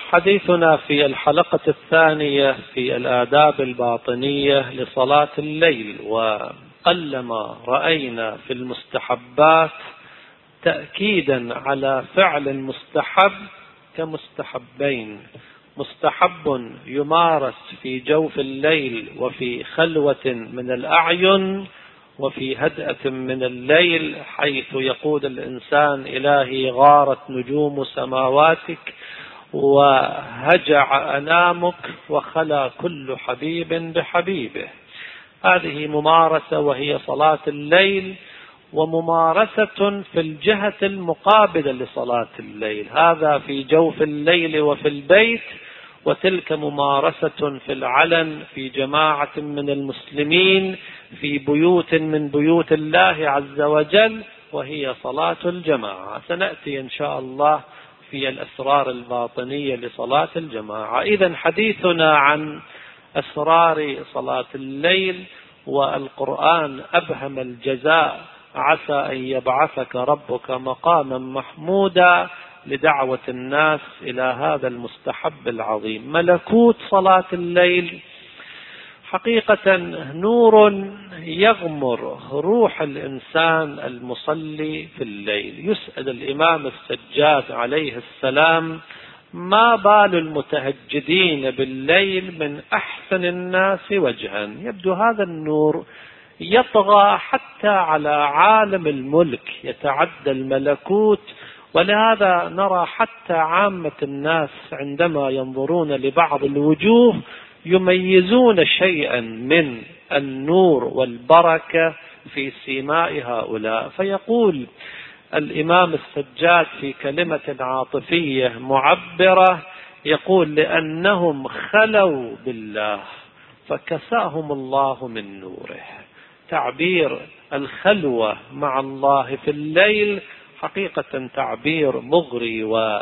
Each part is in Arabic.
حديثنا في الحلقة الثانية في الآداب الباطنية لصلاة الليل، وقلما رأينا في المستحبات تأكيدا على فعل المستحب كمستحبين: مستحب يمارس في جوف الليل وفي خلوة من الأعين وفي هدأة من الليل، حيث يقول الإنسان: إلهي غارت نجوم سماواتك وهجع أنامك وخلا كل حبيب بحبيبه. هذه ممارسة وهي صلاة الليل، وممارسة في الجهة المقابلة لصلاة الليل، هذا في جوف الليل وفي البيت، وتلك ممارسة في العلن في جماعة من المسلمين في بيوت من بيوت الله عز وجل، وهي صلاة الجماعة. سنأتي إن شاء الله في الأسرار الباطنية لصلاة الجماعة. إذن حديثنا عن أسرار صلاة الليل، والقرآن أبهم الجزاء: عسى أن يبعثك ربك مقاما محمودا، لدعوة الناس إلى هذا المستحب العظيم. ملكوت صلاة الليل حقيقة نور يغمر روح الإنسان المصلي في الليل. يسأل الإمام السجاد عليه السلام: ما بال المتهجدين بالليل من أحسن الناس وجها؟ يبدو هذا النور يطغى حتى على عالم الملك، يتعدى الملكوت، ولهذا نرى حتى عامة الناس عندما ينظرون لبعض الوجوه يميزون شيئا من النور والبركة في سيماء هؤلاء. فيقول الإمام السجاد في كلمة عاطفية معبرة، يقول: لأنهم خلوا بالله فكساهم الله من نوره. تعبير الخلوة مع الله في الليل حقيقة تعبير مغري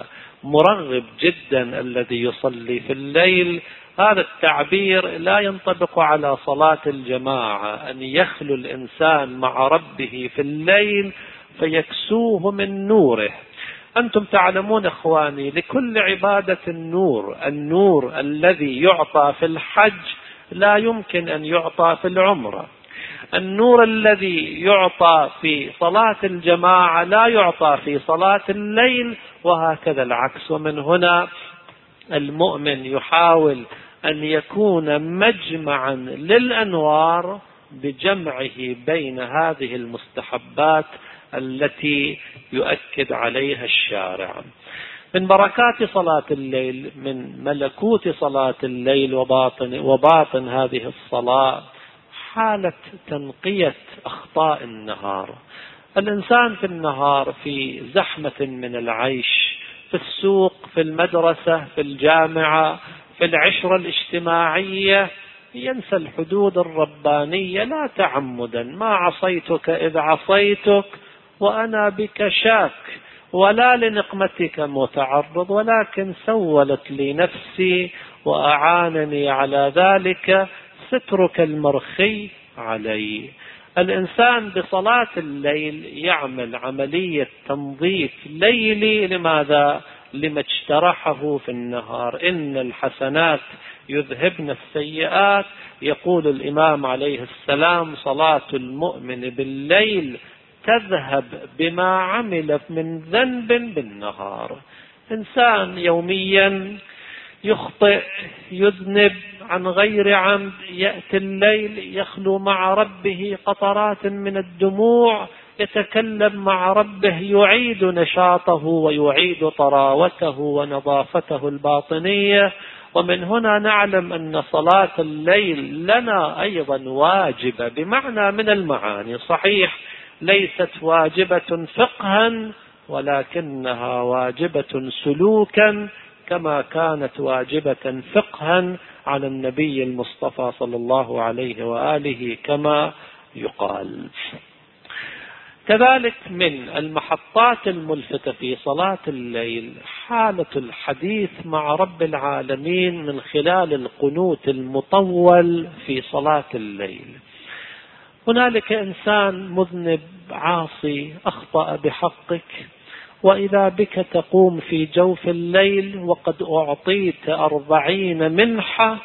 ومرغب جدا. الذي يصلي في الليل هذا التعبير لا ينطبق على صلاة الجماعة، أن يخلو الإنسان مع ربه في الليل فيكسوه من نوره. أنتم تعلمون إخواني لكل عبادة النور. النور الذي يعطى في الحج لا يمكن أن يعطى في العمرة. النور الذي يعطى في صلاة الجماعة لا يعطى في صلاة الليل، وهكذا العكس. ومن هنا المؤمن يحاول أن يكون مجمعا للأنوار بجمعه بين هذه المستحبات التي يؤكد عليها الشارع. من بركات صلاة الليل، من ملكوت صلاة الليل وباطن هذه الصلاة، حالة تنقية أخطاء النهار. الإنسان في النهار في زحمة من العيش، في السوق، في المدرسة، في الجامعة، في العشرة الاجتماعية، ينسى الحدود الربانية لا تعمدا: ما عصيتك إذ عصيتك وأنا بك شاك، ولا لنقمتك متعرض، ولكن سولت لي نفسي وأعانني على ذلك سترك المرخي علي. الإنسان بصلاة الليل يعمل عملية تنظيف ليلي. لماذا؟ لما اجترحه في النهار. إن الحسنات يذهبن السيئات. يقول الإمام عليه السلام: صلاة المؤمن بالليل تذهب بما عمل من ذنب بالنهار. إنسان يوميا يخطئ، يذنب عن غير عمد، يأتي الليل يخلو مع ربه قطرات من الدموع، يتكلم مع ربه، يعيد نشاطه ويعيد طراوته ونظافته الباطنية. ومن هنا نعلم أن صلاة الليل لنا أيضا واجبة بمعنى من المعاني. صحيح ليست واجبة فقها، ولكنها واجبة سلوكا، كما كانت واجبة فقها على النبي المصطفى صلى الله عليه وآله كما يقال. كذلك من المحطات الملفتة في صلاة الليل حالة الحديث مع رب العالمين من خلال القنوت المطول في صلاة الليل. هنالك إنسان مذنب عاصي أخطأ بحقك، وإذا بك تقوم في جوف الليل وقد أعطيت 40 منحة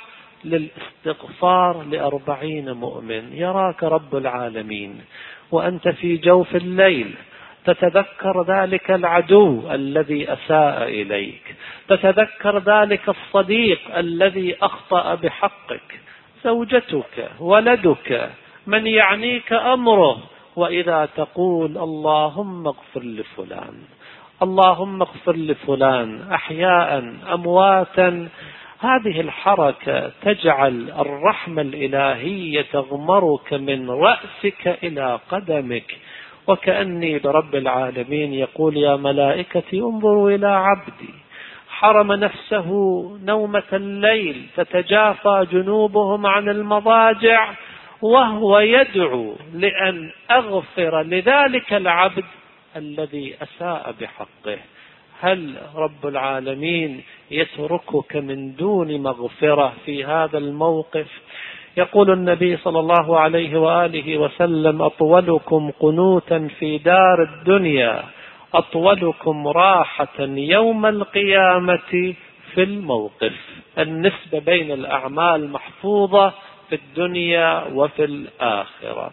للاستغفار ل40 مؤمن. يراك رب العالمين وأنت في جوف الليل تتذكر ذلك العدو الذي أساء إليك، تتذكر ذلك الصديق الذي أخطأ بحقك، زوجتك، ولدك، من يعنيك أمره، وإذا تقول اللهم اغفر لفلان، اللهم اغفر لفلان، أحياء أمواتا، هذه الحركة تجعل الرحمة الإلهية تغمرك من رأسك إلى قدمك، وكأني برب العالمين يقول يا ملائكتي انظروا إلى عبدي حرم نفسه نومة الليل تتجافى جنوبهم عن المضاجع، وهو يدعو لأن أغفر لذلك العبد الذي أساء بحقه. هل رب العالمين يتركك من دون مغفرة في هذا الموقف؟ يقول النبي صلى الله عليه وآله وسلم أطولكم قنوتا في دار الدنيا أطولكم راحة يوم القيامة في الموقف. النسبة بين الأعمال محفوظة في الدنيا وفي الآخرة.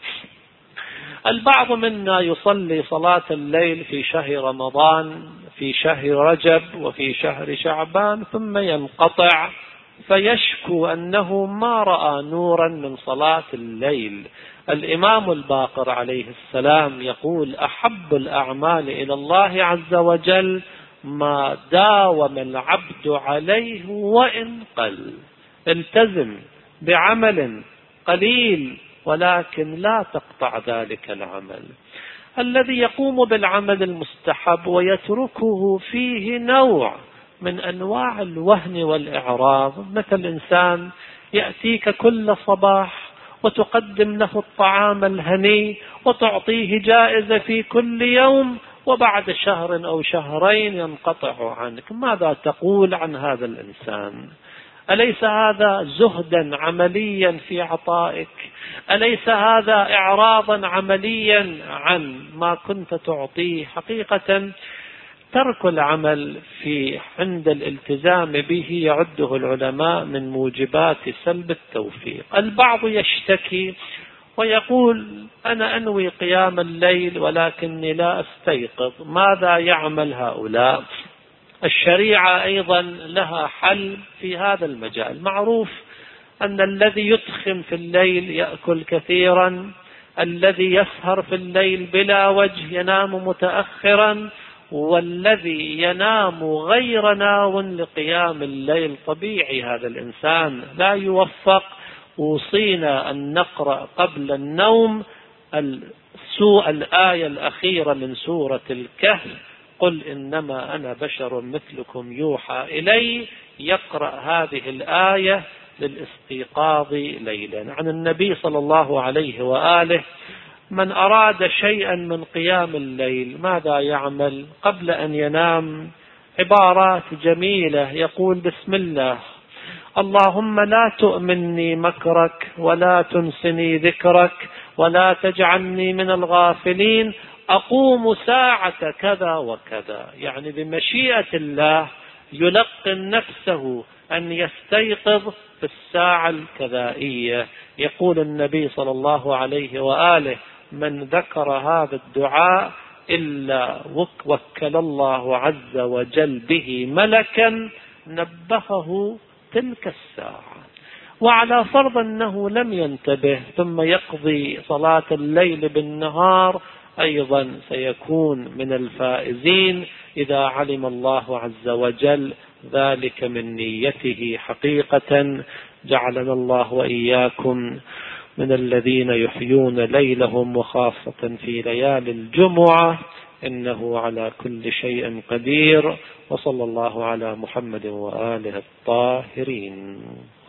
البعض منا يصلي صلاة الليل في شهر رمضان، في شهر رجب، وفي شهر شعبان، ثم ينقطع فيشكو أنه ما رأى نورا من صلاة الليل. الإمام الباقر عليه السلام يقول أحب الأعمال إلى الله عز وجل ما داوم العبد عليه وإن قل. التزم بعمل قليل ولكن لا تقطع ذلك العمل. الذي يقوم بالعمل المستحب ويتركه فيه نوع من أنواع الوهن والإعراض، مثل إنسان يأتيك كل صباح وتقدم له الطعام الهني وتعطيه جائزة في كل يوم، وبعد شهر أو شهرين ينقطع عنك. ماذا تقول عن هذا الإنسان؟ أليس هذا زهدا عمليا في عطائك؟ أليس هذا إعراضا عمليا عن ما كنت تعطيه؟ حقيقة ترك العمل عند الالتزام به يعده العلماء من موجبات سلب التوفيق. البعض يشتكي ويقول أنا أنوي قيام الليل ولكني لا أستيقظ. ماذا يعمل هؤلاء؟ الشريعة أيضا لها حل في هذا المجال. معروف أن الذي يدخن في الليل يأكل كثيرا، الذي يسهر في الليل بلا وجه ينام متأخرا، والذي ينام غير ناو لقيام الليل طبيعي هذا الإنسان لا يوفق. وصينا أن نقرأ قبل النوم الآية الأخيرة من سورة الكهف، قل إنما أنا بشر مثلكم يوحى إلي. يقرأ هذه الآية للاستيقاظ ليلا. عن النبي صلى الله عليه وآله من أراد شيئا من قيام الليل ماذا يعمل قبل أن ينام؟ عبارات جميلة، يقول بسم الله اللهم لا تؤمني مكرك ولا تنسني ذكرك ولا تجعلني من الغافلين، أقوم ساعة كذا وكذا. يعني بمشيئة الله يلقن نفسه أن يستيقظ في الساعة الكذائية. يقول النبي صلى الله عليه وآله من ذكر هذا الدعاء إلا وكل الله عز وجل به ملكا نبهه تلك الساعة. وعلى فرض أنه لم ينتبه ثم يقضي صلاة الليل بالنهار أيضا سيكون من الفائزين إذا علم الله عز وجل ذلك من نيته. حقيقة جعلنا الله وإياكم من الذين يحيون ليلهم وخاصة في ليالي الجمعة، إنه على كل شيء قدير. وصلى الله على محمد وآله الطاهرين.